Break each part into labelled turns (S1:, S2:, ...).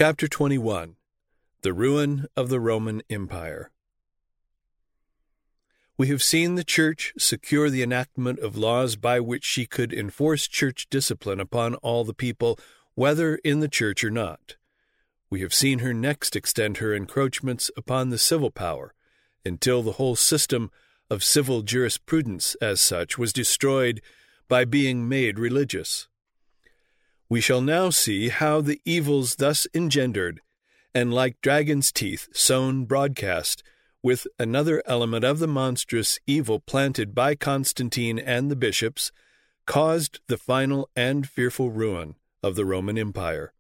S1: Chapter 21. The Ruin of the Roman Empire. We have seen the Church secure the enactment of laws by which she could enforce church discipline upon all the people, whether in the Church or not. We have seen her next extend her encroachments upon the civil power, until the whole system of civil jurisprudence as such was destroyed by being made religious. We shall now see how the evils thus engendered, and like dragon's teeth sown broadcast, with another element of the monstrous evil planted by Constantine and the bishops, caused the final and fearful ruin of the Roman Empire.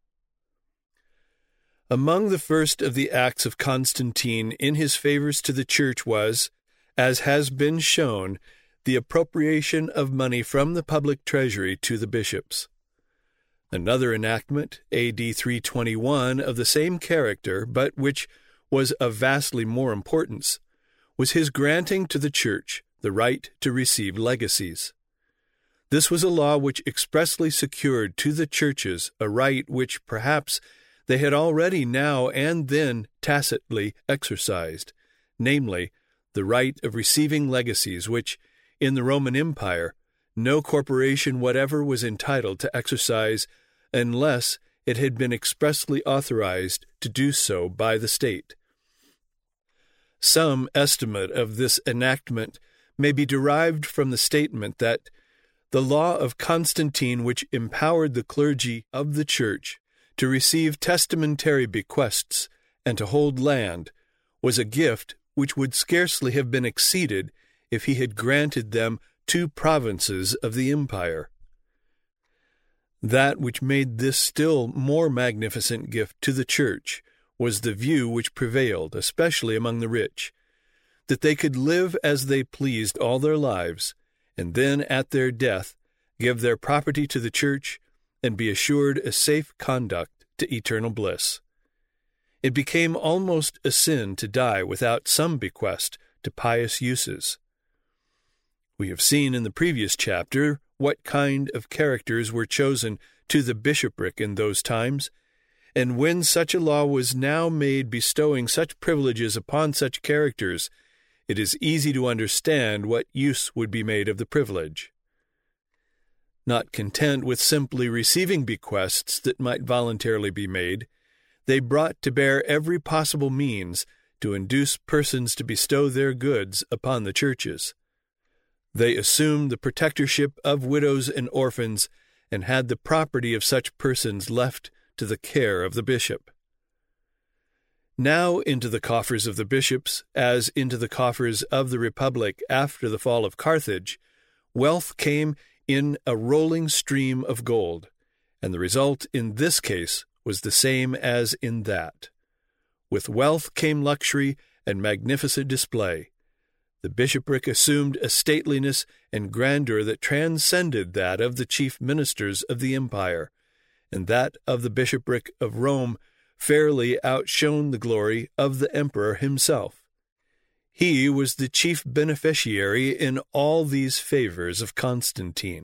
S1: Among the first of the acts of Constantine in his favors to the Church was, as has been shown, the appropriation of money from the public treasury to the bishops. Another enactment, A.D. 321, of the same character, but which was of vastly more importance, was his granting to the Church the right to receive legacies. This was a law which expressly secured to the churches a right which perhaps they had already now and then tacitly exercised, namely, the right of receiving legacies which, in the Roman Empire, no corporation whatever was entitled to exercise unless it had been expressly authorized to do so by the state. Some estimate of this enactment may be derived from the statement that the law of Constantine, which empowered the clergy of the Church to receive testamentary bequests and to hold land, was a gift which would scarcely have been exceeded if he had granted them 2 provinces of the empire. That which made this still more magnificent gift to the Church was the view which prevailed, especially among the rich, that they could live as they pleased all their lives, and then at their death give their property to the Church and be assured a safe conduct to eternal bliss. It became almost a sin to die without some bequest to pious uses. We have seen in the previous chapter what kind of characters were chosen to the bishopric in those times, and when such a law was now made bestowing such privileges upon such characters, it is easy to understand what use would be made of the privilege. Not content with simply receiving bequests that might voluntarily be made, they brought to bear every possible means to induce persons to bestow their goods upon the churches. They assumed the protectorship of widows and orphans and had the property of such persons left to the care of the bishop. Now into the coffers of the bishops, as into the coffers of the republic after the fall of Carthage, wealth came in a rolling stream of gold, and the result in this case was the same as in that. With wealth came luxury and magnificent display. The bishopric assumed a stateliness and grandeur that transcended that of the chief ministers of the empire, and that of the bishopric of Rome fairly outshone the glory of the emperor himself. He was the chief beneficiary in all these favors of Constantine.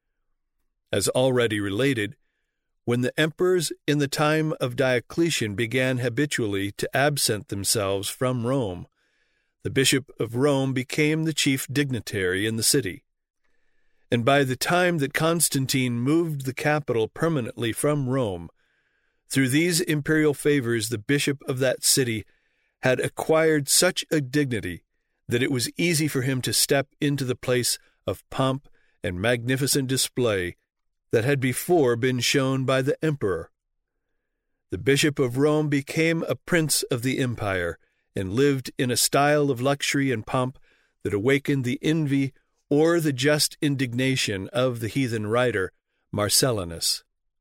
S1: As already related, when the emperors in the time of Diocletian began habitually to absent themselves from Rome, the Bishop of Rome became the chief dignitary in the city. And by the time that Constantine moved the capital permanently from Rome, through these imperial favors the bishop of that city had acquired such a dignity that it was easy for him to step into the place of pomp and magnificent display that had before been shown by the emperor. The Bishop of Rome became a prince of the empire, and lived in a style of luxury and pomp that awakened the envy or the just indignation of the heathen writer Marcellinus.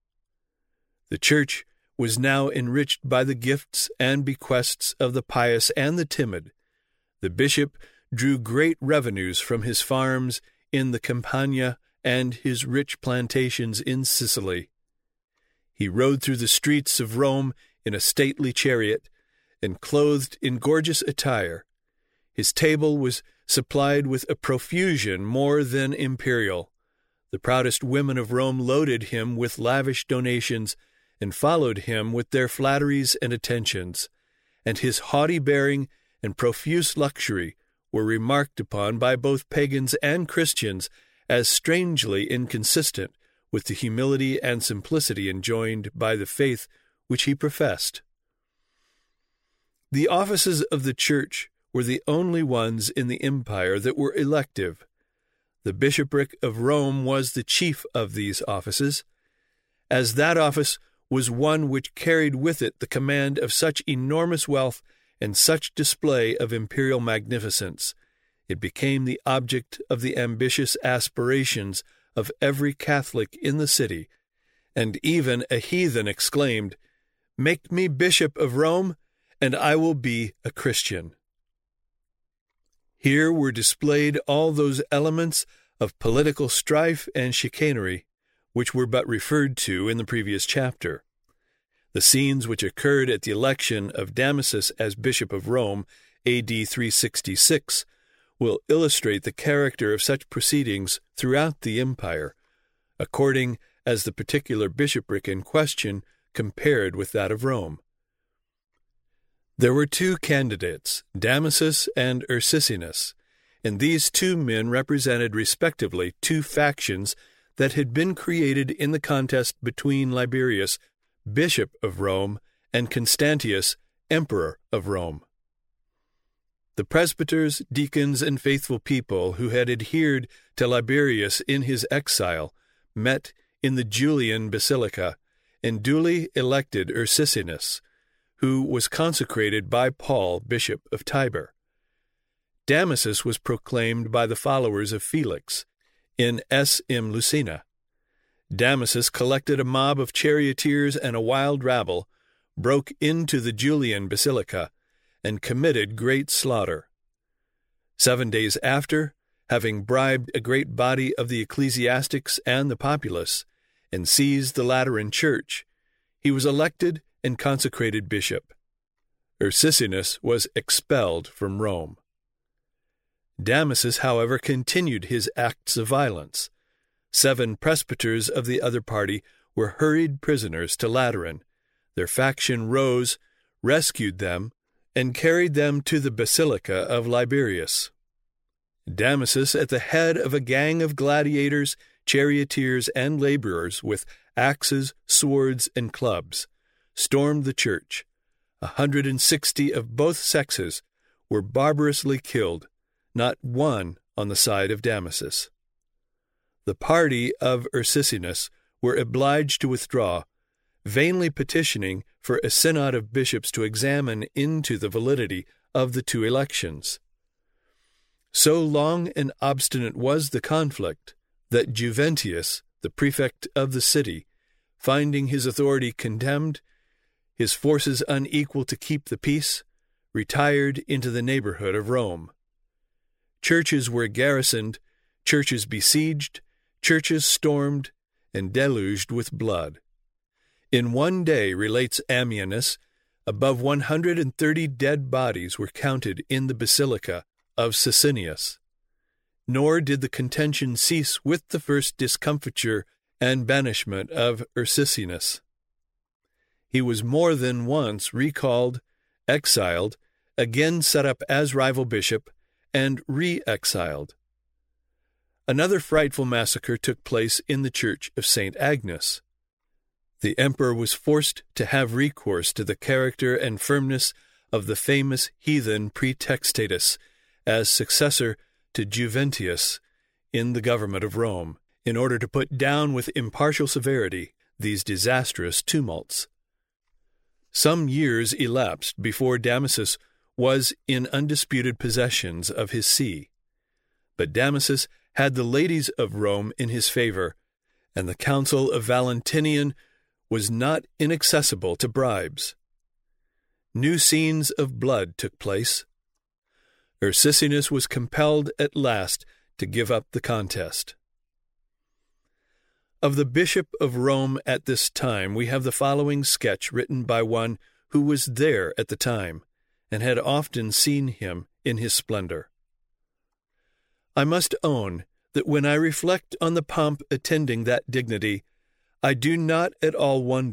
S1: The Church was now enriched by the gifts and bequests of the pious and the timid. The bishop drew great revenues from his farms in the Campania and his rich plantations in Sicily. He rode through the streets of Rome in a stately chariot, and clothed in gorgeous attire. His table was supplied with a profusion more than imperial. The proudest women of Rome loaded him with lavish donations, and followed him with their flatteries and attentions, and his haughty bearing and profuse luxury were remarked upon by both pagans and Christians as strangely inconsistent with the humility and simplicity enjoined by the faith which he professed. The offices of the Church were the only ones in the empire that were elective. The bishopric of Rome was the chief of these offices, as that office was one which carried with it the command of such enormous wealth and such display of imperial magnificence. It became the object of the ambitious aspirations of every Catholic in the city, and even a heathen exclaimed, "Make me bishop of Rome, and I will be a Christian." Here were displayed all those elements of political strife and chicanery which were but referred to in the previous chapter. The scenes which occurred at the election of Damasus as Bishop of Rome, A.D. 366, will illustrate the character of such proceedings throughout the empire, according as the particular bishopric in question compared with that of Rome. There were two candidates, Damasus and Ursicinus, and these two men represented respectively two factions that had been created in the contest between Liberius, Bishop of Rome, and Constantius, Emperor of Rome. The presbyters, deacons, and faithful people who had adhered to Liberius in his exile met in the Julian Basilica and duly elected Ursicinus, who was consecrated by Paul, Bishop of Tibur. Damasus was proclaimed by the followers of Felix in S.M. Lucina. Damasus collected a mob of charioteers and a wild rabble, broke into the Julian Basilica, and committed great slaughter. 7 days after, having bribed a great body of the ecclesiastics and the populace, and seized the Lateran Church, he was elected and consecrated bishop. Ursicinus was expelled from Rome. Damasus, however, continued his acts of violence. 7 presbyters of the other party were hurried prisoners to Lateran. Their faction rose, rescued them, and carried them to the Basilica of Liberius. Damasus, at the head of a gang of gladiators, charioteers, and laborers with axes, swords, and clubs, stormed the church. 160 of both sexes were barbarously killed, not one on the side of Damasus. The party of Ursicinus were obliged to withdraw, vainly petitioning for a synod of bishops to examine into the validity of the two elections. So long and obstinate was the conflict that Juventius, the prefect of the city, finding his authority condemned, his forces unequal to keep the peace, retired into the neighborhood of Rome. Churches were garrisoned, churches besieged, churches stormed, and deluged with blood. In one day, relates Ammianus, above 130 dead bodies were counted in the basilica of Sicinius. Nor did the contention cease with the first discomfiture and banishment of Ursicinus. He was more than once recalled, exiled, again set up as rival bishop, and re-exiled. Another frightful massacre took place in the church of St. Agnes. The emperor was forced to have recourse to the character and firmness of the famous heathen Praetextatus as successor to Juventius in the government of Rome, in order to put down with impartial severity these disastrous tumults. Some years elapsed before Damasus was in undisputed possessions of his see. But Damasus had the ladies of Rome in his favor, and the council of Valentinian was not inaccessible to bribes. New scenes of blood took place. Ursicinus was compelled at last to give up the contest. Of the Bishop of Rome at this time, we have the following sketch written by one who was there at the time, and had often seen him in his splendor. I must own that when I reflect on the pomp attending that dignity, I do not at all wonder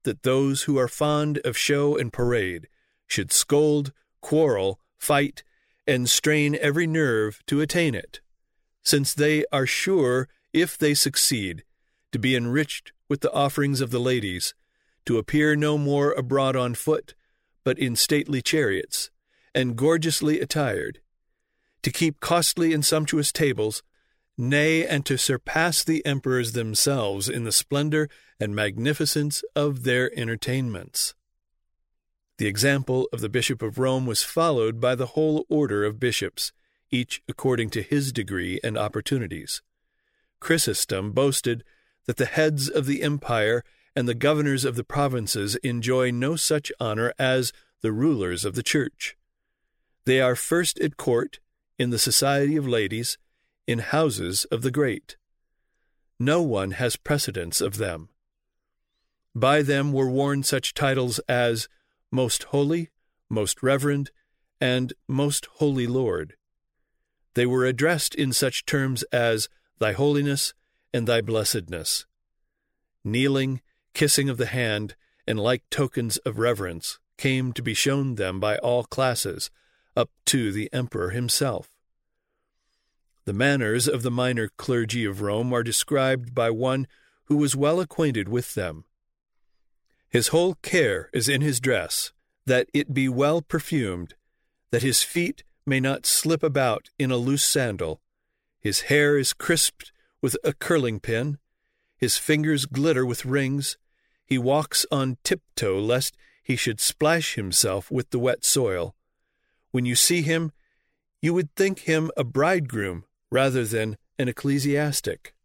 S1: that those who are fond of show and parade should scold, quarrel, fight, and strain every nerve to attain it, since they are sure, if they succeed, to be enriched with the offerings of the ladies, to appear no more abroad on foot, but in stately chariots, and gorgeously attired, to keep costly and sumptuous tables, nay, and to surpass the emperors themselves in the splendor and magnificence of their entertainments. The example of the Bishop of Rome was followed by the whole order of bishops, each according to his degree and opportunities. Chrysostom boasted that the heads of the empire and the governors of the provinces enjoy no such honor as the rulers of the church. They are first at court, in the society of ladies, in houses of the great. No one has precedence of them. By them were worn such titles as Most Holy, Most Reverend, and Most Holy Lord. They were addressed in such terms as Thy Holiness and Thy Blessedness. Kneeling, kissing of the hand, and like tokens of reverence came to be shown them by all classes, up to the emperor himself. The manners of the minor clergy of Rome are described by one who was well acquainted with them. His whole care is in his dress, that it be well perfumed, that his feet may not slip about in a loose sandal. His hair is crisped with a curling pin, his fingers glitter with rings, he walks on tiptoe lest he should splash himself with the wet soil. When you see him, you would think him a bridegroom rather than an ecclesiastic.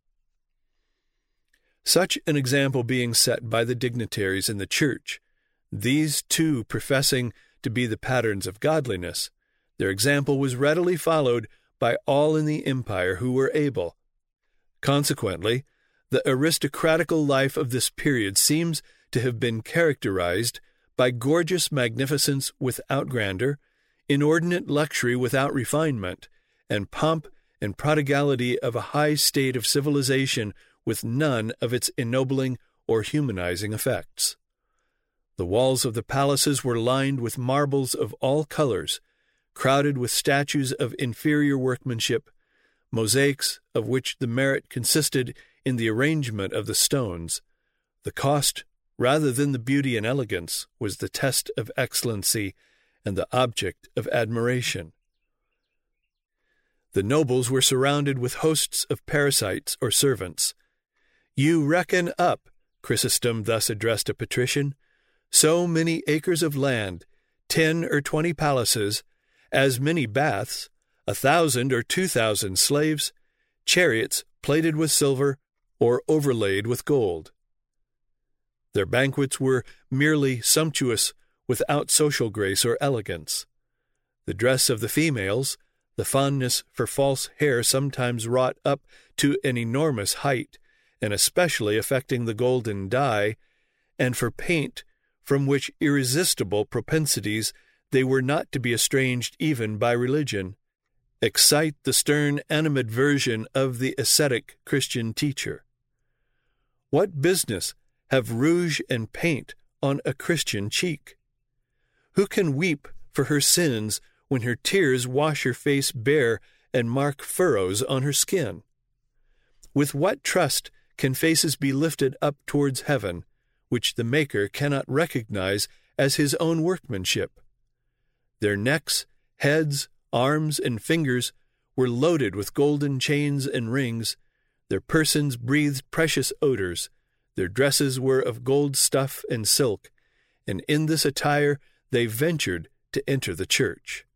S1: Such an example being set by the dignitaries in the church, these two professing to be the patterns of godliness, their example was readily followed by all in the empire who were able. Consequently, the aristocratical life of this period seems to have been characterized by gorgeous magnificence without grandeur, inordinate luxury without refinement, and pomp and prodigality of a high state of civilization with none of its ennobling or humanizing effects. The walls of the palaces were lined with marbles of all colors, crowded with statues of inferior workmanship, mosaics of which the merit consisted in the arrangement of the stones. The cost, rather than the beauty and elegance, was the test of excellency and the object of admiration. The nobles were surrounded with hosts of parasites or servants. You reckon up, Chrysostom thus addressed a patrician, so many acres of land, 10 or 20 palaces, as many baths, 1,000 or 2,000 slaves, chariots plated with silver or overlaid with gold. Their banquets were merely sumptuous, without social grace or elegance. The dress of the females, the fondness for false hair sometimes wrought up to an enormous height, and especially affecting the golden dye, and for paint, from which irresistible propensities they were not to be estranged even by religion, excite the stern animadversion of the ascetic Christian teacher. What business have rouge and paint on a Christian cheek? Who can weep for her sins when her tears wash her face bare and mark furrows on her skin? With what trust can faces be lifted up towards heaven, which the Maker cannot recognize as his own workmanship? Their necks, heads, arms, and fingers were loaded with golden chains and rings, their persons breathed precious odors, their dresses were of gold stuff and silk, and in this attire they ventured to enter the church.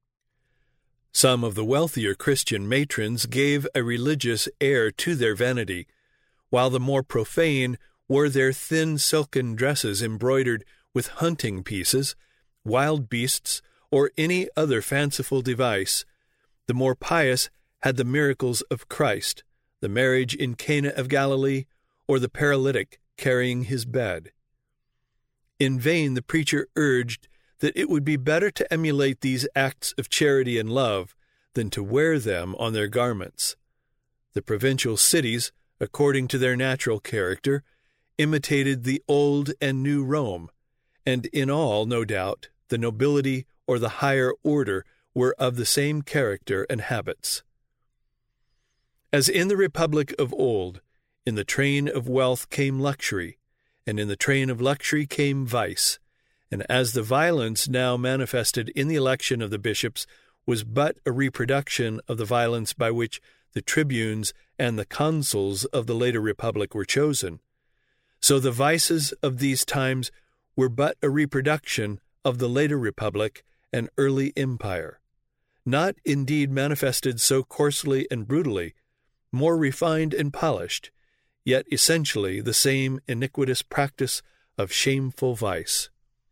S1: Some of the wealthier Christian matrons gave a religious air to their vanity, while the more profane wore their thin silken dresses embroidered with hunting pieces, wild beasts, or any other fanciful device. The more pious had the miracles of Christ, the marriage in Cana of Galilee, or the paralytic carrying his bed. In vain the preacher urged that it would be better to emulate these acts of charity and love than to wear them on their garments. The provincial cities, according to their natural character, imitated the old and new Rome, and in all, no doubt, the nobility or the higher order were of the same character and habits. As in the Republic of old, in the train of wealth came luxury, and in the train of luxury came vice, and as the violence now manifested in the election of the bishops was but a reproduction of the violence by which the tribunes and the consuls of the later Republic were chosen, so the vices of these times were but a reproduction of the later Republic and early Empire, not indeed manifested so coarsely and brutally, more refined and polished, yet essentially the same iniquitous practice of shameful vice.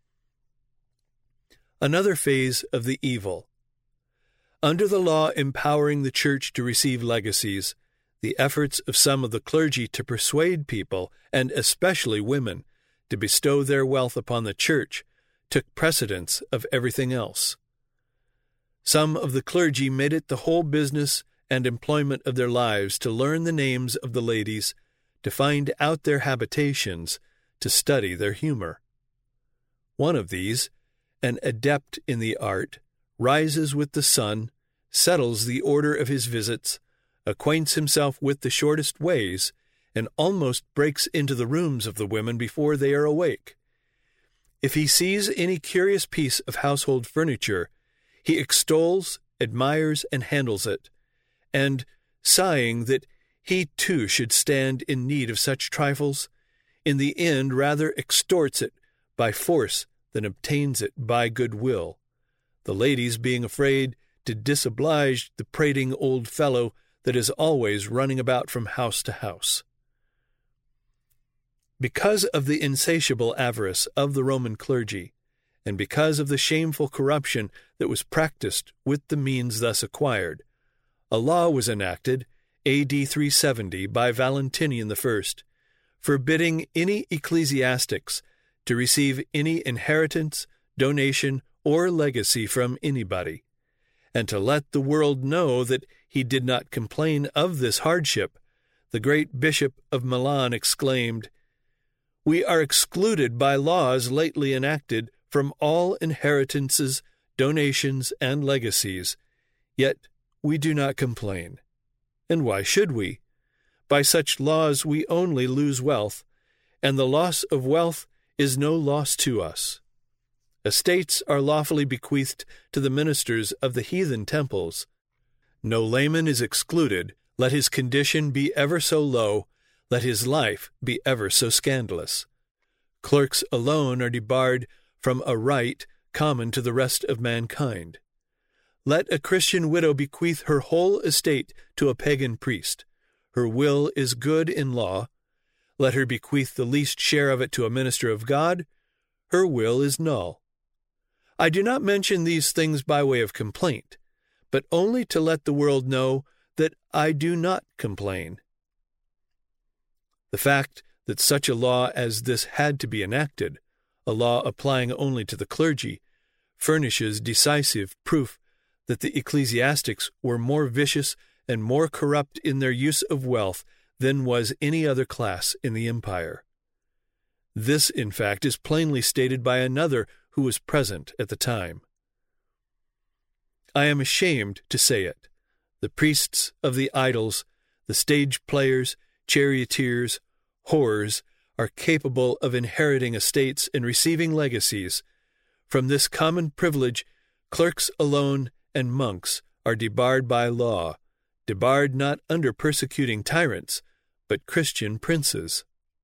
S1: Another phase of the evil. Under the law empowering the Church to receive legacies, the efforts of some of the clergy to persuade people, and especially women, to bestow their wealth upon the Church took precedence of everything else. Some of the clergy made it the whole business and employment of their lives to learn the names of the ladies, to find out their habitations, to study their humor. One of these, an adept in the art, rises with the sun, settles the order of his visits, acquaints himself with the shortest ways, and almost breaks into the rooms of the women before they are awake. If he sees any curious piece of household furniture, he extols, admires, and handles it, and, sighing that he too should stand in need of such trifles, in the end rather extorts it by force than obtains it by good will, the ladies being afraid to disoblige the prating old fellow that is always running about from house to house. Because of the insatiable avarice of the Roman clergy, and because of the shameful corruption that was practiced with the means thus acquired, a law was enacted, A.D. 370, by Valentinian I, forbidding any ecclesiastics to receive any inheritance, donation, or legacy from anybody, and to let the world know that he did not complain of this hardship, the great Bishop of Milan exclaimed, "We are excluded by laws lately enacted from all inheritances, donations, and legacies, yet we do not complain. And why should we? By such laws we only lose wealth, and the loss of wealth is no loss to us. Estates are lawfully bequeathed to the ministers of the heathen temples. No layman is excluded, let his condition be ever so low, let his life be ever so scandalous. Clerks alone are debarred from a right common to the rest of mankind. Let a Christian widow bequeath her whole estate to a pagan priest. Her will is good in law. Let her bequeath the least share of it to a minister of God. Her will is null. I do not mention these things by way of complaint, but only to let the world know that I do not complain. The fact that such a law as this had to be enacted, a law applying only to the clergy, furnishes decisive proof that the ecclesiastics were more vicious and more corrupt in their use of wealth than was any other class in the empire. This, in fact, is plainly stated by another who was present at the time. I am ashamed to say it. The priests of the idols, the stage players, charioteers, whores, are capable of inheriting estates and receiving legacies. From this common privilege, clerks alone and monks are debarred by law, debarred not under persecuting tyrants, but Christian princes.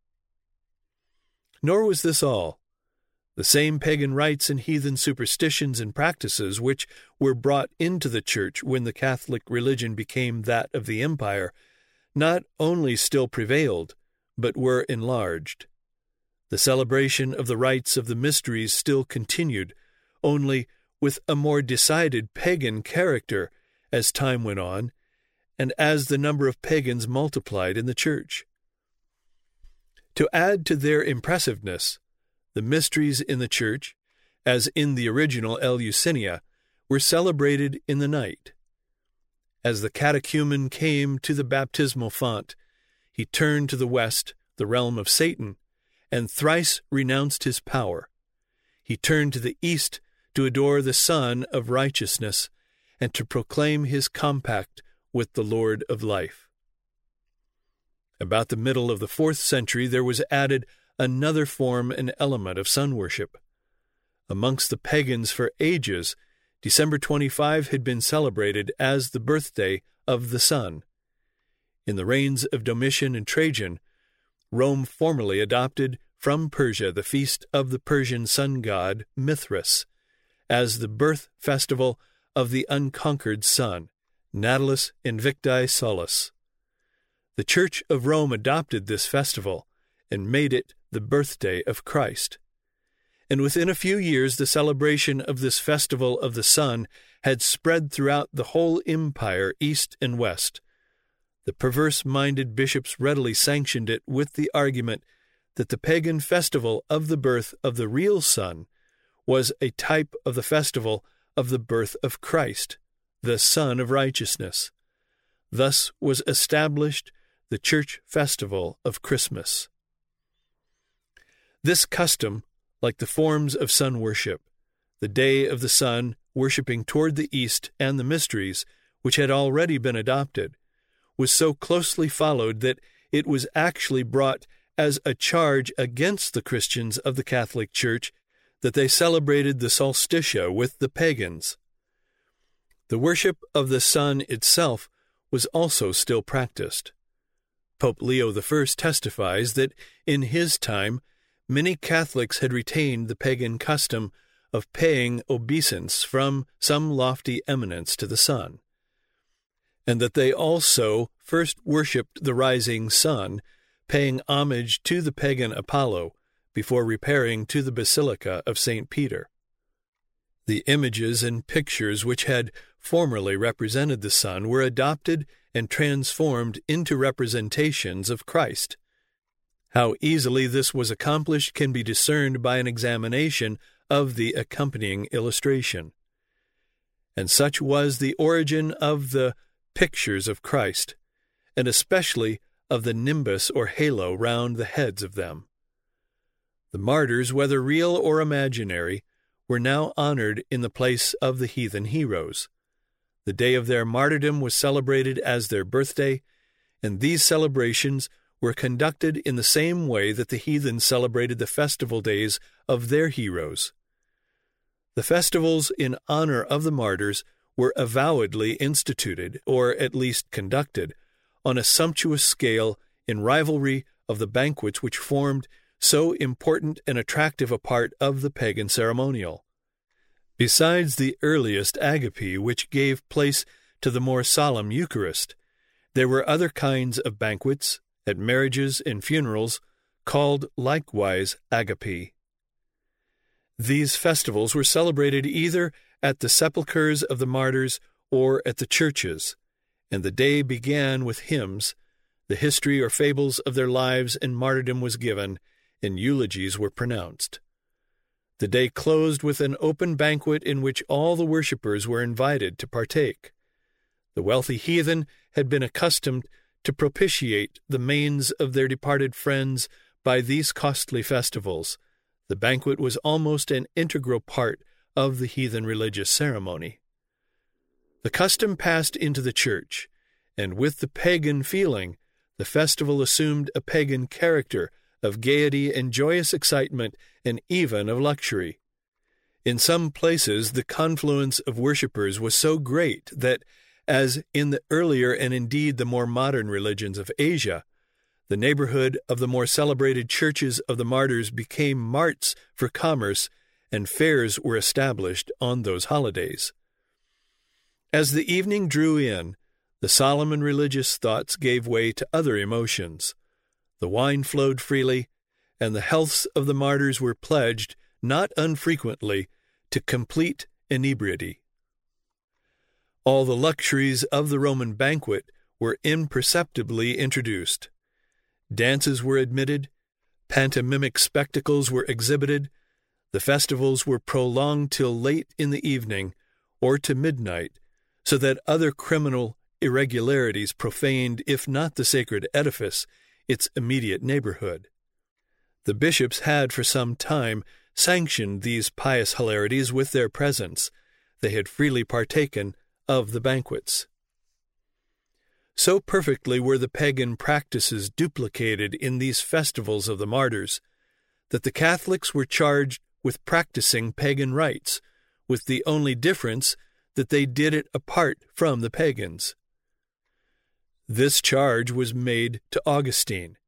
S1: Nor was this all. The same pagan rites and heathen superstitions and practices which were brought into the Church when the Catholic religion became that of the empire not only still prevailed, but were enlarged. The celebration of the rites of the mysteries still continued, only with a more decided pagan character as time went on, and as the number of pagans multiplied in the Church. To add to their impressiveness, the mysteries in the Church, as in the original Eleusinian, were celebrated in the night. As the catechumen came to the baptismal font, he turned to the west, the realm of Satan, and thrice renounced his power. He turned to the east to adore the Sun of Righteousness and to proclaim his compact with the Lord of Life. About the middle of the 4th century there was added another form and element of sun worship. Amongst the pagans for ages, December 25 had been celebrated as the birthday of the sun. In the reigns of Domitian and Trajan, Rome formally adopted from Persia the feast of the Persian sun god Mithras as the birth festival of the unconquered sun, Natalis Invicti Solis. The Church of Rome adopted this festival and made it the birthday of Christ. And within a few years the celebration of this festival of the sun had spread throughout the whole empire, east and west. The perverse-minded bishops readily sanctioned it with the argument that the pagan festival of the birth of the real sun was a type of the festival of the birth of Christ, the Sun of Righteousness. Thus was established the church festival of Christmas. This custom, like the forms of sun worship, the day of the sun worshipping toward the east and the mysteries, which had already been adopted, was so closely followed that it was actually brought as a charge against the Christians of the Catholic Church that they celebrated the solstitia with the pagans. The worship of the sun itself was also still practiced. Pope Leo I testifies that in his time many Catholics had retained the pagan custom of paying obeisance from some lofty eminence to the sun, and that they also first worshipped the rising sun, paying homage to the pagan Apollo before repairing to the Basilica of St. Peter. The images and pictures which had formerly represented the sun were adopted and transformed into representations of Christ. How easily this was accomplished can be discerned by an examination of the accompanying illustration. And such was the origin of the pictures of Christ, and especially of the nimbus or halo round the heads of them. The martyrs, whether real or imaginary, were now honored in the place of the heathen heroes. The day of their martyrdom was celebrated as their birthday, and these celebrations were conducted in the same way that the heathen celebrated the festival days of their heroes. The festivals in honor of the martyrs were avowedly instituted, or at least conducted, on a sumptuous scale in rivalry of the banquets which formed so important and attractive a part of the pagan ceremonial. Besides the earliest agape, which gave place to the more solemn Eucharist, there were other kinds of banquets, at marriages and funerals, called likewise agape. These festivals were celebrated either at the sepulchres of the martyrs or at the churches, and the day began with hymns, the history or fables of their lives and martyrdom was given, and eulogies were pronounced. The day closed with an open banquet in which all the worshippers were invited to partake. The wealthy heathen had been accustomed to propitiate the manes of their departed friends by these costly festivals. The banquet was almost an integral part of the heathen religious ceremony. The custom passed into the church, and with the pagan feeling, the festival assumed a pagan character of gaiety and joyous excitement, and even of luxury. In some places the confluence of worshippers was so great that, as in the earlier and indeed the more modern religions of Asia, the neighborhood of the more celebrated churches of the martyrs became marts for commerce, and fairs were established on those holidays. As the evening drew in, the solemn and religious thoughts gave way to other emotions. The wine flowed freely, and the healths of the martyrs were pledged, not unfrequently, to complete inebriety. All the luxuries of the Roman banquet were imperceptibly introduced. Dances were admitted, pantomimic spectacles were exhibited, the festivals were prolonged till late in the evening, or to midnight, so that other criminal irregularities profaned, if not the sacred edifice, its immediate neighborhood. The bishops had for some time sanctioned these pious hilarities with their presence. They had freely partaken of the banquets. So perfectly were the pagan practices duplicated in these festivals of the martyrs, that the Catholics were charged with practicing pagan rites, with the only difference that they did it apart from the pagans. This charge was made to Augustine.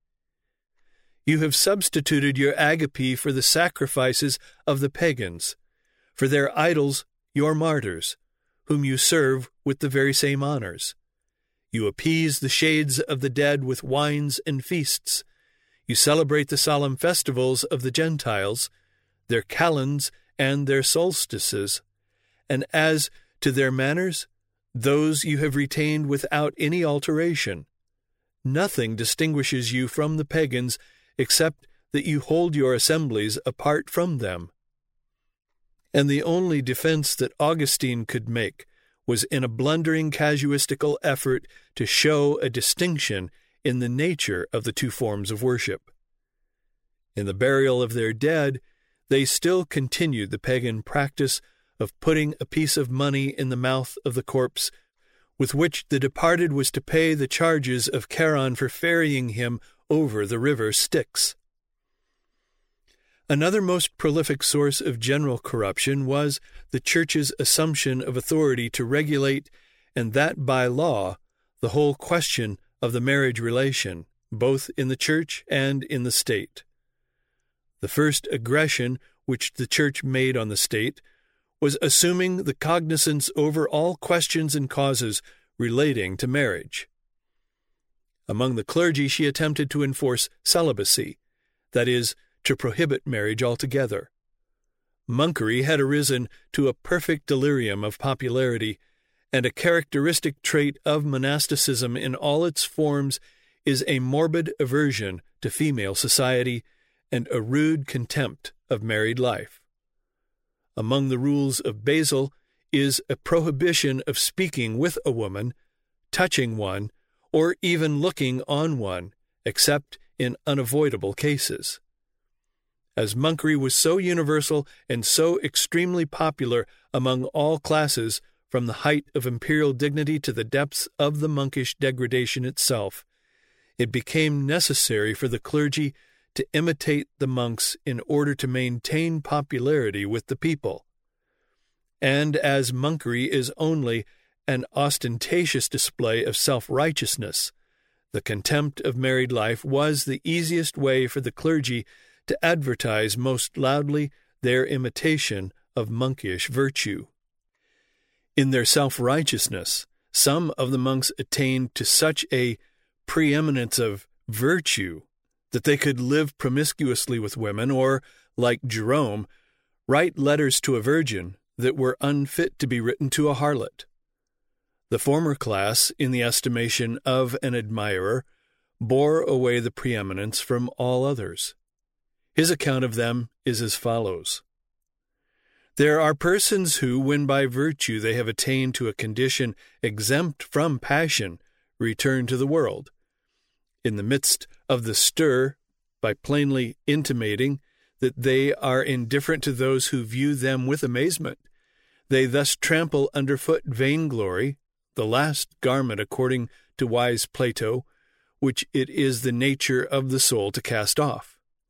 S1: You have substituted your agape for the sacrifices of the pagans, for their idols your martyrs, whom you serve with the very same honors. You appease the shades of the dead with wines and feasts. You celebrate the solemn festivals of the Gentiles, their calends and their solstices, and as to their manners, those you have retained without any alteration. Nothing distinguishes you from the pagans except that you hold your assemblies apart from them. And the only defense that Augustine could make was in a blundering casuistical effort to show a distinction in the nature of the two forms of worship. In the burial of their dead, they still continued the pagan practice of putting a piece of money in the mouth of the corpse, with which the departed was to pay the charges of Charon for ferrying him over the river Styx. Another most prolific source of general corruption was the Church's assumption of authority to regulate, and that by law, the whole question of the marriage relation, both in the Church and in the state. The first aggression which the Church made on the state was assuming the cognizance over all questions and causes relating to marriage. Among the clergy she attempted to enforce celibacy, that is, to prohibit marriage altogether. Monkery had arisen to a perfect delirium of popularity, and a characteristic trait of monasticism in all its forms is a morbid aversion to female society and a rude contempt of married life. Among the rules of Basil is a prohibition of speaking with a woman, touching one, or even looking on one, except in unavoidable cases. As monkery was so universal and so extremely popular among all classes, from the height of imperial dignity to the depths of the monkish degradation itself, it became necessary for the clergy to imitate the monks in order to maintain popularity with the people. And as monkery is only an ostentatious display of self-righteousness, the contempt of married life was the easiest way for the clergy to advertise most loudly their imitation of monkish virtue. In their self-righteousness, some of the monks attained to such a preeminence of virtue that they could live promiscuously with women, or, like Jerome, write letters to a virgin that were unfit to be written to a harlot. The former class, in the estimation of an admirer, bore away the preeminence from all others. His account of them is as follows. There are persons who, when by virtue they have attained to a condition exempt from passion, return to the world. In the midst of the stir, by plainly intimating that they are indifferent to those who view them with amazement, they thus trample underfoot vainglory, the last garment according to wise Plato, which it is the nature of the soul to cast off.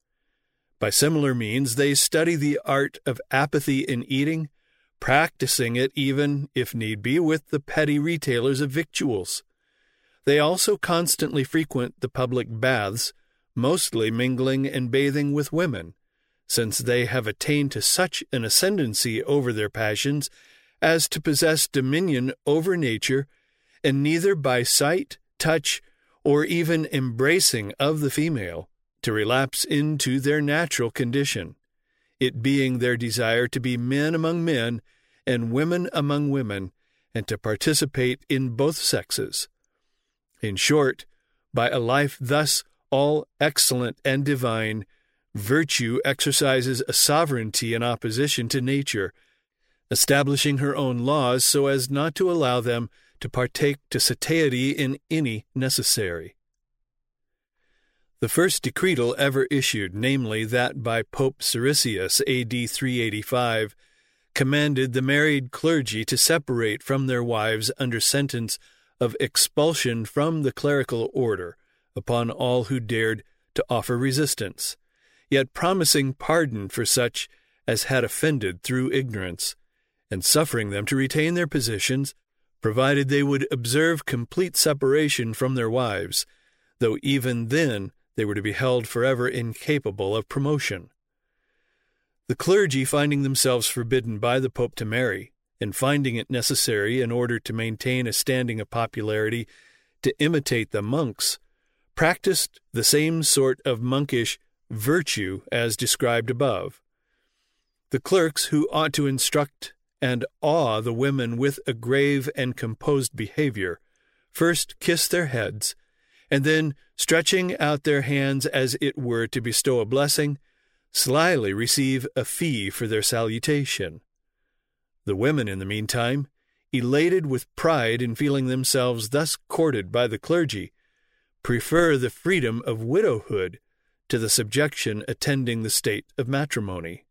S1: By similar means, they study the art of apathy in eating, practicing it even, if need be, with the petty retailers of victuals. They also constantly frequent the public baths, mostly mingling and bathing with women, since they have attained to such an ascendancy over their passions as to possess dominion over nature, and neither by sight, touch, or even embracing of the female to relapse into their natural condition, it being their desire to be men among men and women among women, and to participate in both sexes. In short, by a life thus all excellent and divine, virtue exercises a sovereignty in opposition to nature, establishing her own laws so as not to allow them to partake to satiety in any necessary. The first decretal ever issued, namely that by Pope Siricius A.D. 385, commanded the married clergy to separate from their wives under sentence of expulsion from the clerical order upon all who dared to offer resistance, yet promising pardon for such as had offended through ignorance, and suffering them to retain their positions, provided they would observe complete separation from their wives, though even then they were to be held forever incapable of promotion. The clergy, finding themselves forbidden by the Pope to marry, and finding it necessary, in order to maintain a standing of popularity, to imitate the monks, practiced the same sort of monkish virtue as described above. The clerks, who ought to instruct and awe the women with a grave and composed behavior, first kiss their heads, and then, stretching out their hands as it were to bestow a blessing, slyly receive a fee for their salutation. The women, in the meantime, elated with pride in feeling themselves thus courted by the clergy, prefer the freedom of widowhood to the subjection attending the state of matrimony.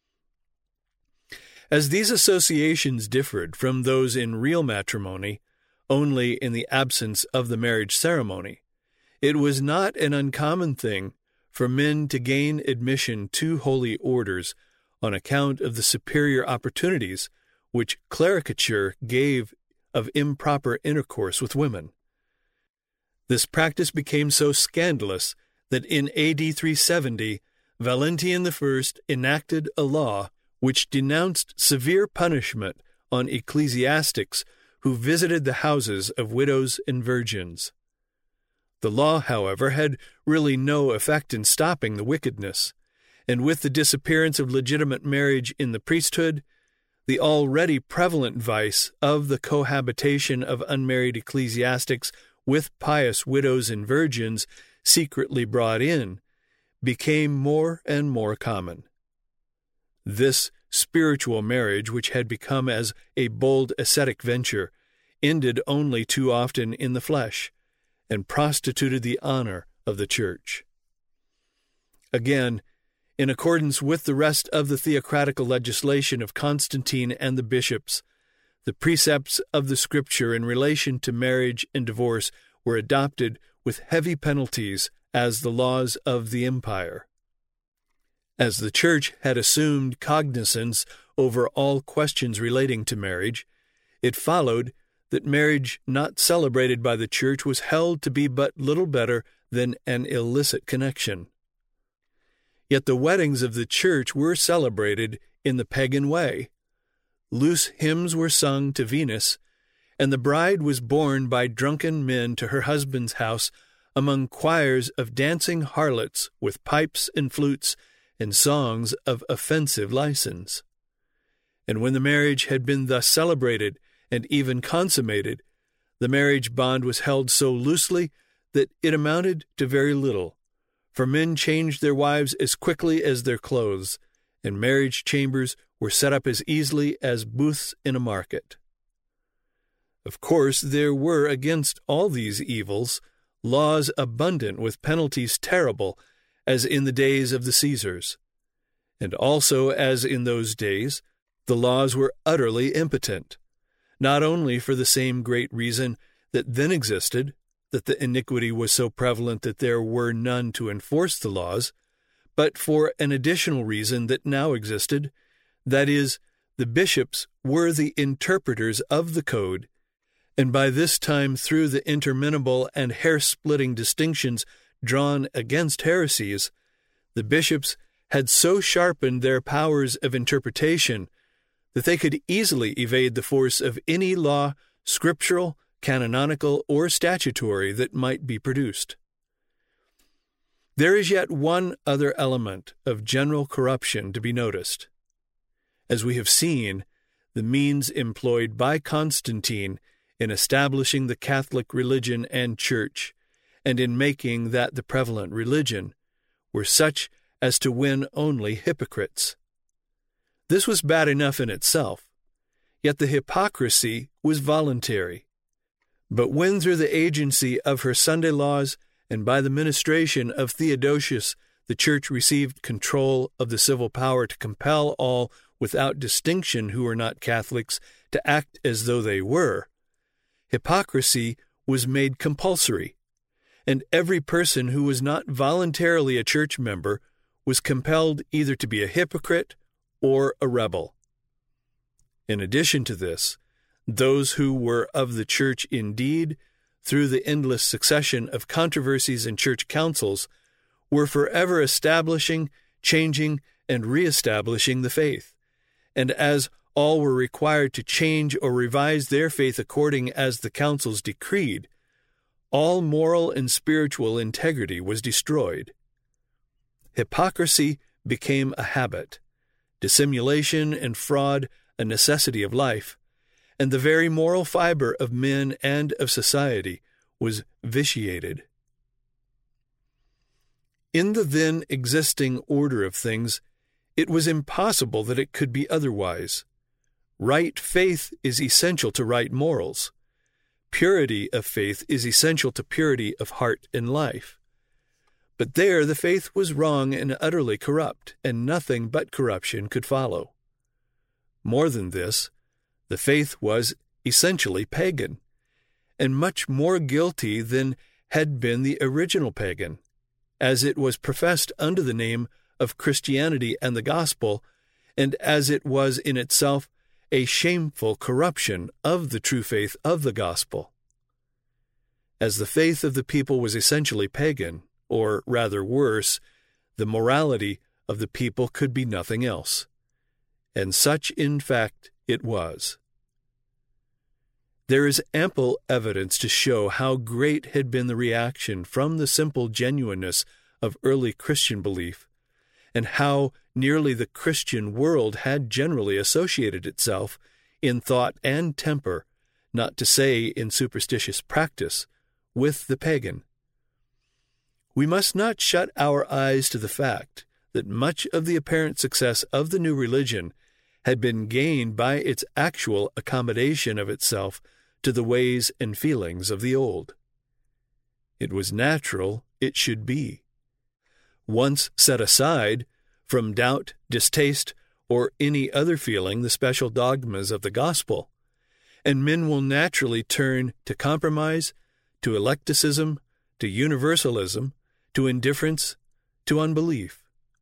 S1: As these associations differed from those in real matrimony only in the absence of the marriage ceremony, it was not an uncommon thing for men to gain admission to holy orders on account of the superior opportunities which clericature gave of improper intercourse with women. This practice became so scandalous that in A.D. 370, Valentinian I enacted a law which denounced severe punishment on ecclesiastics who visited the houses of widows and virgins. The law, however, had really no effect in stopping the wickedness, and with the disappearance of legitimate marriage in the priesthood, the already prevalent vice of the cohabitation of unmarried ecclesiastics with pious widows and virgins secretly brought in became more and more common. This spiritual marriage, which had become as a bold ascetic venture, ended only too often in the flesh, and prostituted the honor of the Church. Again, in accordance with the rest of the theocratical legislation of Constantine and the bishops, the precepts of the Scripture in relation to marriage and divorce were adopted with heavy penalties as the laws of the empire. As the Church had assumed cognizance over all questions relating to marriage, it followed that marriage not celebrated by the Church was held to be but little better than an illicit connection. Yet the weddings of the Church were celebrated in the pagan way. Loose hymns were sung to Venus, and the bride was borne by drunken men to her husband's house among choirs of dancing harlots with pipes and flutes and songs of offensive license. And when the marriage had been thus celebrated and even consummated, the marriage bond was held so loosely that it amounted to very little, for men changed their wives as quickly as their clothes, and marriage chambers were set up as easily as booths in a market. Of course, there were against all these evils laws abundant with penalties terrible, as in the days of the Caesars. And also, as in those days, the laws were utterly impotent, not only for the same great reason that then existed, that the iniquity was so prevalent that there were none to enforce the laws, but for an additional reason that now existed, that is, the bishops were the interpreters of the code, and by this time, through the interminable and hair-splitting distinctions drawn against heresies, the bishops had so sharpened their powers of interpretation that they could easily evade the force of any law, scriptural, canonical, or statutory, that might be produced. There is yet one other element of general corruption to be noticed. As we have seen, the means employed by Constantine in establishing the Catholic religion and Church, and in making that the prevalent religion, were such as to win only hypocrites. This was bad enough in itself, yet the hypocrisy was voluntary. But when through the agency of her Sunday laws and by the ministration of Theodosius, the Church received control of the civil power to compel all without distinction who were not Catholics to act as though they were, hypocrisy was made compulsory, and every person who was not voluntarily a church member was compelled either to be a hypocrite or a rebel. In addition to this, those who were of the church indeed, through the endless succession of controversies and church councils, were forever establishing, changing, and reestablishing the faith. And as all were required to change or revise their faith according as the councils decreed, all moral and spiritual integrity was destroyed. Hypocrisy became a habit, dissimulation and fraud a necessity of life, and the very moral fiber of men and of society was vitiated. In the then existing order of things, it was impossible that it could be otherwise. Right faith is essential to right morals. Purity of faith is essential to purity of heart and life. But there the faith was wrong and utterly corrupt, and nothing but corruption could follow. More than this, the faith was essentially pagan, and much more guilty than had been the original pagan, as it was professed under the name of Christianity and the gospel, and as it was in itself a shameful corruption of the true faith of the gospel. As the faith of the people was essentially pagan, or rather worse, the morality of the people could be nothing else. And such, in fact, it was. There is ample evidence to show how great had been the reaction from the simple genuineness of early Christian belief, and how nearly the Christian world had generally associated itself, in thought and temper, not to say in superstitious practice, with the pagan. We must not shut our eyes to the fact that much of the apparent success of the new religion had been gained by its actual accommodation of itself to the ways and feelings of the old. It was natural it should be. Once set aside, from doubt, distaste, or any other feeling, the special dogmas of the gospel, and men will naturally turn to compromise, to eclecticism, to universalism, to indifference, to unbelief.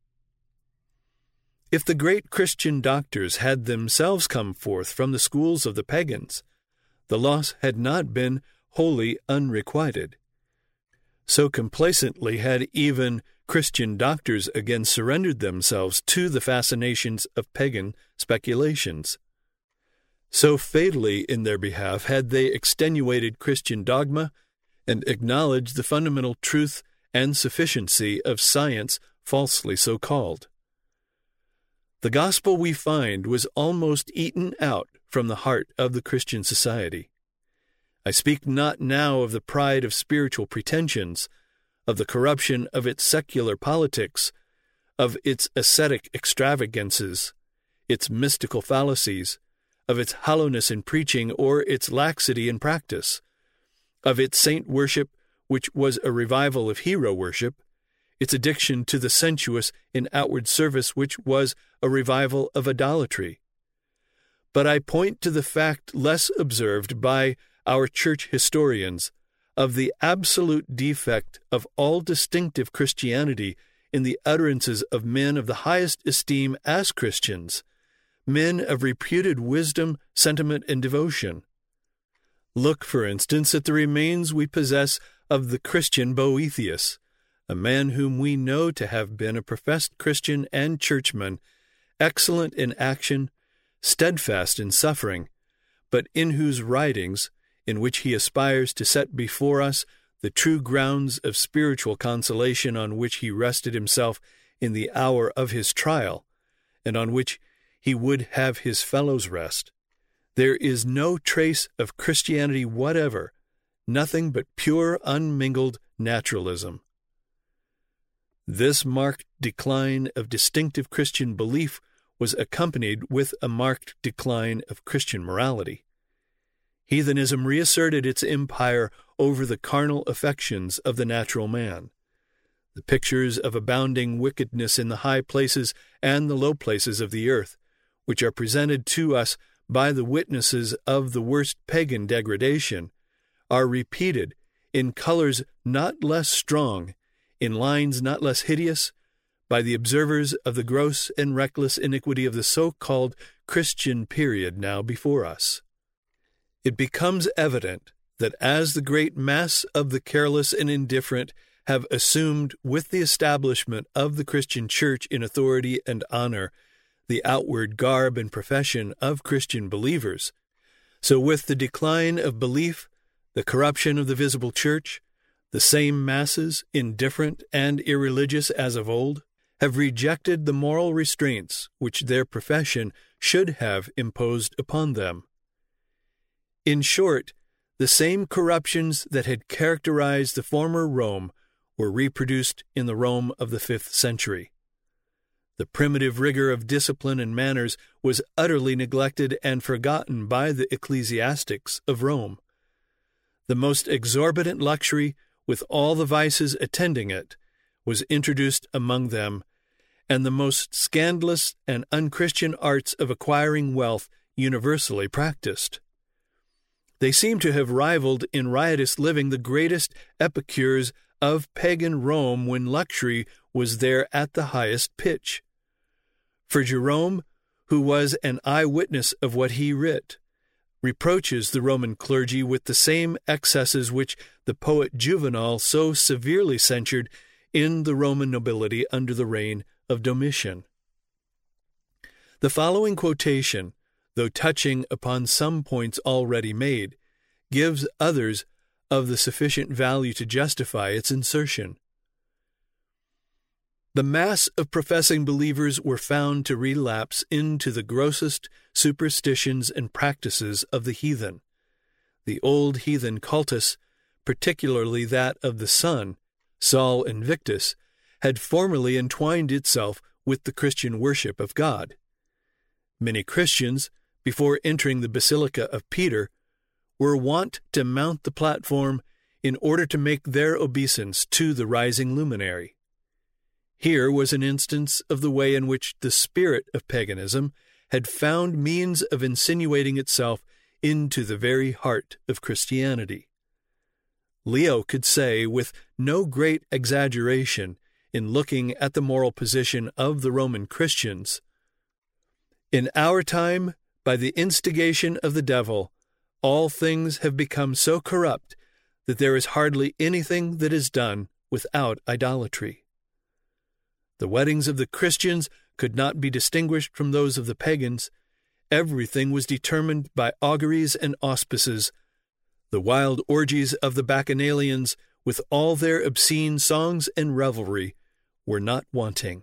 S1: If the great Christian doctors had themselves come forth from the schools of the pagans, the loss had not been wholly unrequited. So complacently had even Christian doctors again surrendered themselves to the fascinations of pagan speculations. So fatally in their behalf had they extenuated Christian dogma and acknowledged the fundamental truth and sufficiency of science falsely so called. The gospel, we find, was almost eaten out from the heart of the Christian society. I speak not now of the pride of spiritual pretensions, of the corruption of its secular politics, of its ascetic extravagances, its mystical fallacies, of its hollowness in preaching or its laxity in practice, of its saint worship, which was a revival of hero worship, its addiction to the sensuous in outward service, which was a revival of idolatry. But I point to the fact less observed by our church historians of the absolute defect of all distinctive Christianity in the utterances of men of the highest esteem as Christians, men of reputed wisdom, sentiment, and devotion. Look, for instance, at the remains we possess of the Christian Boethius, a man whom we know to have been a professed Christian and churchman, excellent in action, steadfast in suffering, but in whose writings, in which he aspires to set before us the true grounds of spiritual consolation on which he rested himself in the hour of his trial, and on which he would have his fellows rest, there is no trace of Christianity whatever, nothing but pure, unmingled naturalism. This marked decline of distinctive Christian belief was accompanied with a marked decline of Christian morality. Heathenism reasserted its empire over the carnal affections of the natural man. The pictures of abounding wickedness in the high places and the low places of the earth, which are presented to us by the witnesses of the worst pagan degradation, are repeated in colors not less strong, in lines not less hideous, by the observers of the gross and reckless iniquity of the so-called Christian period now before us. It becomes evident that as the great mass of the careless and indifferent have assumed with the establishment of the Christian Church in authority and honor the outward garb and profession of Christian believers, so with the decline of belief, the corruption of the visible church, the same masses, indifferent and irreligious as of old, have rejected the moral restraints which their profession should have imposed upon them. In short, the same corruptions that had characterized the former Rome were reproduced in the Rome of the 5th century. The primitive rigor of discipline and manners was utterly neglected and forgotten by the ecclesiastics of Rome. The most exorbitant luxury, with all the vices attending it, was introduced among them, and the most scandalous and unchristian arts of acquiring wealth universally practiced. They seem to have rivaled in riotous living the greatest epicures of pagan Rome when luxury was there at the highest pitch. For Jerome, who was an eyewitness of what he writ, reproaches the Roman clergy with the same excesses which the poet Juvenal so severely censured in the Roman nobility under the reign of Domitian. The following quotation, though touching upon some points already made, gives others of the sufficient value to justify its insertion. The mass of professing believers were found to relapse into the grossest superstitions and practices of the heathen. The old heathen cultus, particularly that of the sun, Sol Invictus, had formerly entwined itself with the Christian worship of God. Many Christians, before entering the Basilica of Peter, were wont to mount the platform in order to make their obeisance to the rising luminary. Here was an instance of the way in which the spirit of paganism had found means of insinuating itself into the very heart of Christianity. Leo could say, with no great exaggeration, in looking at the moral position of the Roman Christians, "In our time, by the instigation of the devil, all things have become so corrupt that there is hardly anything that is done without idolatry." The weddings of the Christians could not be distinguished from those of the pagans. Everything was determined by auguries and auspices. The wild orgies of the Bacchanalians, with all their obscene songs and revelry, were not wanting.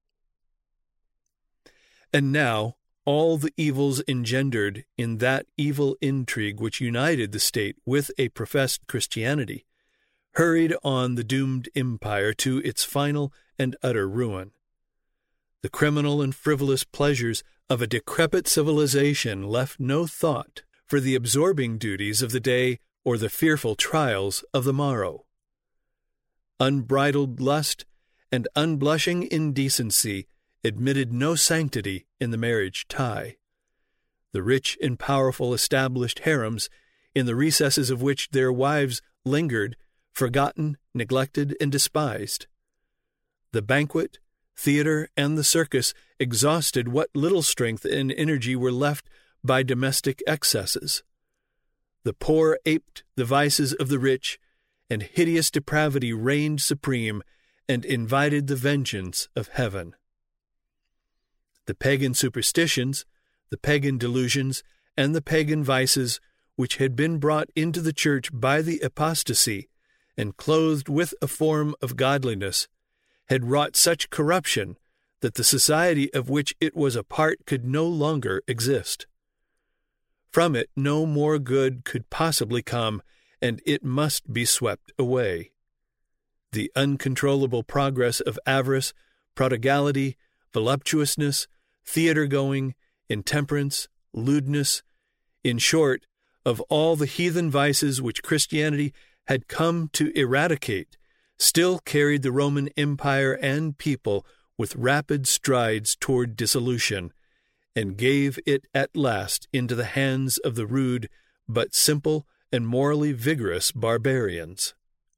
S1: And now, all the evils engendered in that evil intrigue which united the state with a professed Christianity hurried on the doomed empire to its final and utter ruin. The criminal and frivolous pleasures of a decrepit civilization left no thought for the absorbing duties of the day or the fearful trials of the morrow. Unbridled lust and unblushing indecency admitted no sanctity in the marriage tie. The rich and powerful established harems, in the recesses of which their wives lingered, forgotten, neglected, and despised. The banquet, theater, and the circus exhausted what little strength and energy were left by domestic excesses. The poor aped the vices of the rich, and hideous depravity reigned supreme and invited the vengeance of heaven. The pagan superstitions, the pagan delusions, and the pagan vices which had been brought into the church by the apostasy and clothed with a form of godliness, had wrought such corruption that the society of which it was a part could no longer exist. From it no more good could possibly come, and it must be swept away. The uncontrollable progress of avarice, prodigality, voluptuousness, theater-going, intemperance, lewdness, in short, of all the heathen vices which Christianity had come to eradicate, still carried the Roman Empire and people with rapid strides toward dissolution, and gave it at last into the hands of the rude but simple and morally vigorous barbarians.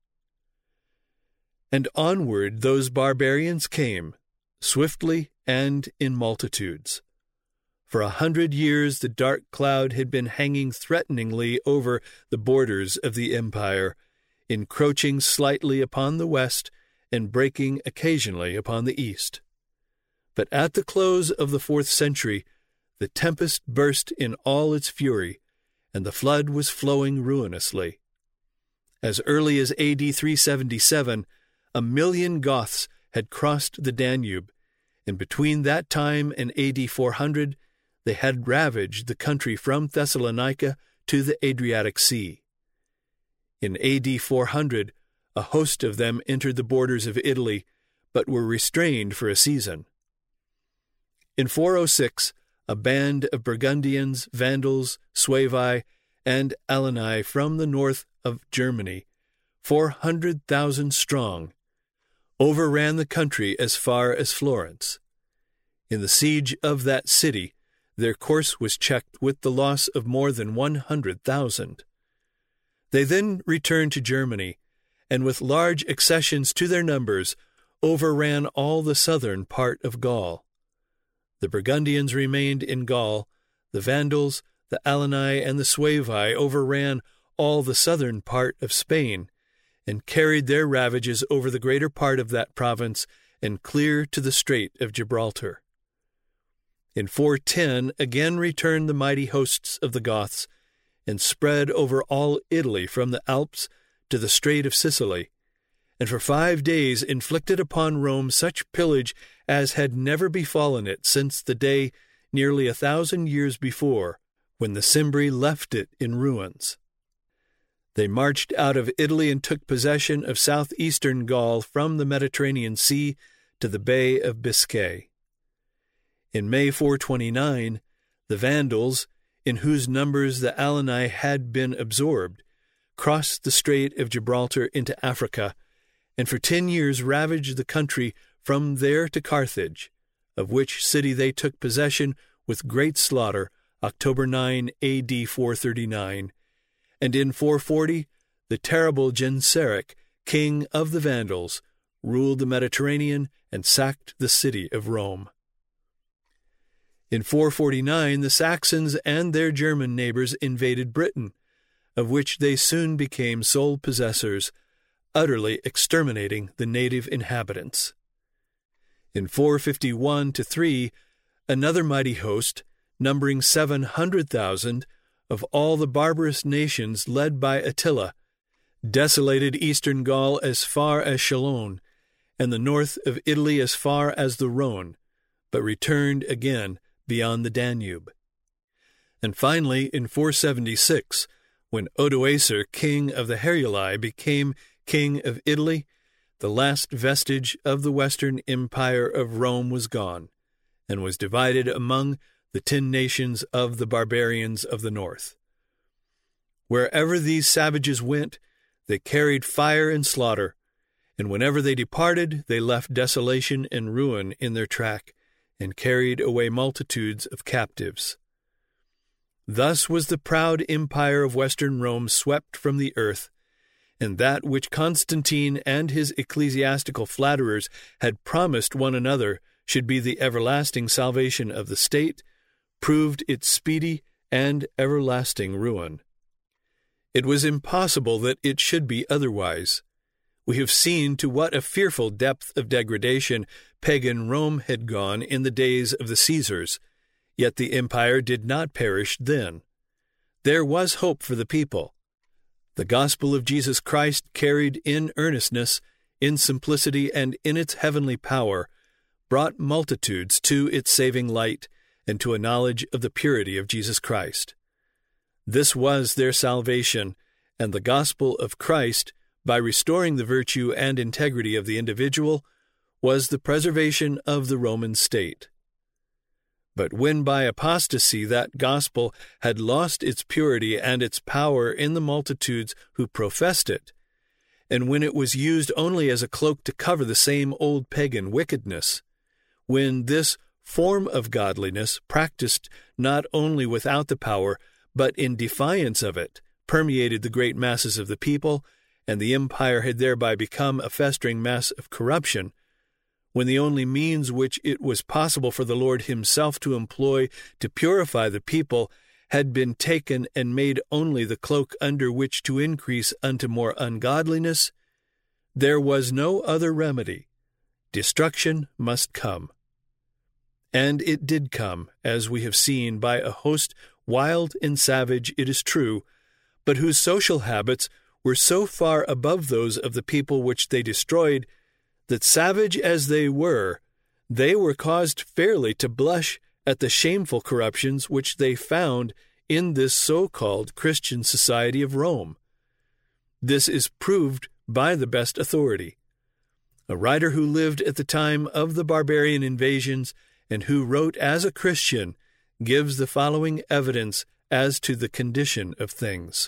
S1: And onward those barbarians came, swiftly and in multitudes. For 100 years the dark cloud had been hanging threateningly over the borders of the empire, encroaching slightly upon the west and breaking occasionally upon the east. But at the close of the 4th century, the tempest burst in all its fury, and the flood was flowing ruinously. As early as AD 377, 1 million Goths had crossed the Danube, and between that time and AD 400, they had ravaged the country from Thessalonica to the Adriatic Sea. In AD 400, a host of them entered the borders of Italy, but were restrained for a season. In 406, a band of Burgundians, Vandals, Suevi, and Alani from the north of Germany, 400,000 strong, overran the country as far as Florence. In the siege of that city, their course was checked with the loss of more than 100,000. They then returned to Germany, and with large accessions to their numbers, overran all the southern part of Gaul. The Burgundians remained in Gaul, the Vandals, the Alani, and the Suevi overran all the southern part of Spain, and carried their ravages over the greater part of that province and clear to the Strait of Gibraltar. In 410 again returned the mighty hosts of the Goths, and spread over all Italy from the Alps to the Strait of Sicily, and for 5 days inflicted upon Rome such pillage as had never befallen it since the day, nearly 1,000 years before, when the Cimbri left it in ruins. They marched out of Italy and took possession of southeastern Gaul from the Mediterranean Sea to the Bay of Biscay. In May 429, the Vandals, in whose numbers the Alani had been absorbed, crossed the Strait of Gibraltar into Africa, and for 10 years ravaged the country from there to Carthage, of which city they took possession with great slaughter, October 9, AD 439, and in 440 the terrible Genseric, king of the Vandals, ruled the Mediterranean and sacked the city of Rome. In 449 the Saxons and their German neighbors invaded Britain, of which they soon became sole possessors, utterly exterminating the native inhabitants. In 451-3, another mighty host, numbering 700,000, of all the barbarous nations led by Attila, desolated eastern Gaul as far as Chalon, and the north of Italy as far as the Rhone, but returned again beyond the Danube. And finally, in 476, when Odoacer, king of the Heruli, became king of Italy, the last vestige of the Western Empire of Rome was gone, and was divided among the 10 nations of the barbarians of the north. Wherever these savages went, they carried fire and slaughter, and whenever they departed, they left desolation and ruin in their track, and carried away multitudes of captives. Thus was the proud empire of Western Rome swept from the earth, and that which Constantine and his ecclesiastical flatterers had promised one another should be the everlasting salvation of the state, proved its speedy and everlasting ruin. It was impossible that it should be otherwise. We have seen to what a fearful depth of degradation pagan Rome had gone in the days of the Caesars, yet the empire did not perish then. There was hope for the people. The gospel of Jesus Christ, carried in earnestness, in simplicity, and in its heavenly power, brought multitudes to its saving light and to a knowledge of the purity of Jesus Christ. This was their salvation, and the gospel of Christ, by restoring the virtue and integrity of the individual, was the preservation of the Roman state. But when by apostasy that gospel had lost its purity and its power in the multitudes who professed it, and when it was used only as a cloak to cover the same old pagan wickedness, when this form of godliness, practiced not only without the power, but in defiance of it, permeated the great masses of the people, and the empire had thereby become a festering mass of corruption, when the only means which it was possible for the Lord himself to employ to purify the people had been taken and made only the cloak under which to increase unto more ungodliness, there was no other remedy. Destruction must come. And it did come, as we have seen, by a host wild and savage, it is true, but whose social habits were so far above those of the people which they destroyed, that savage as they were caused fairly to blush at the shameful corruptions which they found in this so-called Christian society of Rome. This is proved by the best authority. A writer who lived at the time of the barbarian invasions and who wrote as a Christian gives the following evidence as to the condition of things.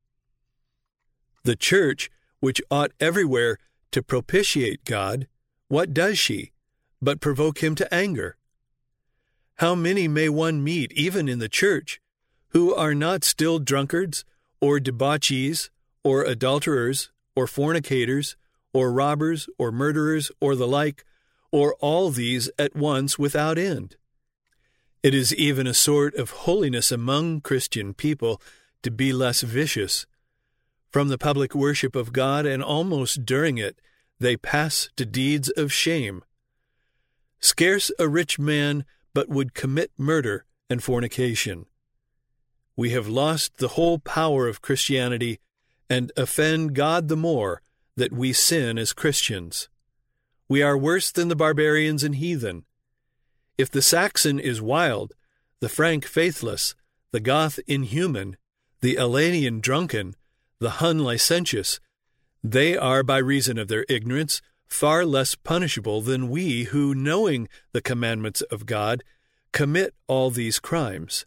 S1: The church, which ought everywhere to propitiate God, what does she, but provoke him to anger? How many may one meet, even in the church, who are not still drunkards, or debauchees, or adulterers, or fornicators, or robbers, or murderers, or the like, or all these at once without end? It is even a sort of holiness among Christian people to be less vicious. From the public worship of God, and almost during it, they pass to deeds of shame. Scarce a rich man but would commit murder and fornication. We have lost the whole power of Christianity, and offend God the more that we sin as Christians. We are worse than the barbarians and heathen. If the Saxon is wild, the Frank faithless, the Goth inhuman, the Alanian drunken, the Hun licentious, they are, by reason of their ignorance, far less punishable than we who, knowing the commandments of God, commit all these crimes.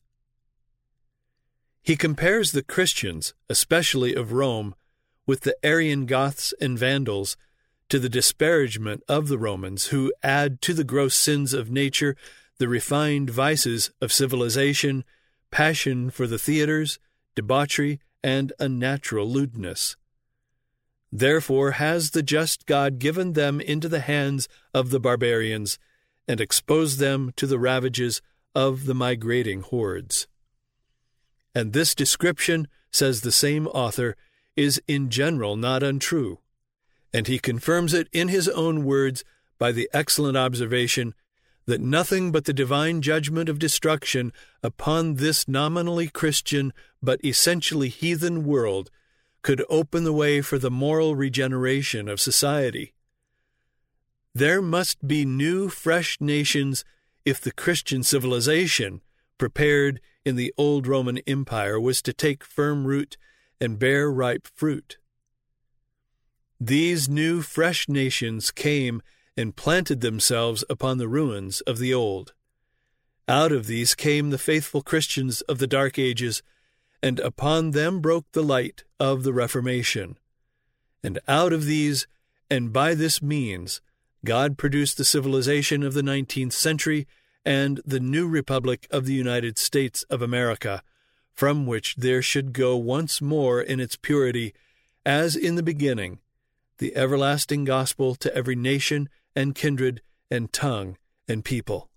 S1: He compares the Christians, especially of Rome, with the Arian Goths and Vandals, to the disparagement of the Romans, who add to the gross sins of nature the refined vices of civilization, passion for the theaters, debauchery, and unnatural lewdness. Therefore has the just God given them into the hands of the barbarians, and exposed them to the ravages of the migrating hordes. And this description, says the same author, is in general not untrue, and he confirms it in his own words by the excellent observation that nothing but the divine judgment of destruction upon this nominally Christian but essentially heathen world could open the way for the moral regeneration of society. There must be new, fresh nations if the Christian civilization, prepared in the old Roman Empire, was to take firm root and bear ripe fruit. These new, fresh nations came and planted themselves upon the ruins of the old. Out of these came the faithful Christians of the Dark Ages, and upon them broke the light of the Reformation. And out of these, and by this means, God produced the civilization of the 19th century and the new Republic of the United States of America, from which there should go once more in its purity, as in the beginning, the everlasting gospel to every nation and kindred and tongue and people.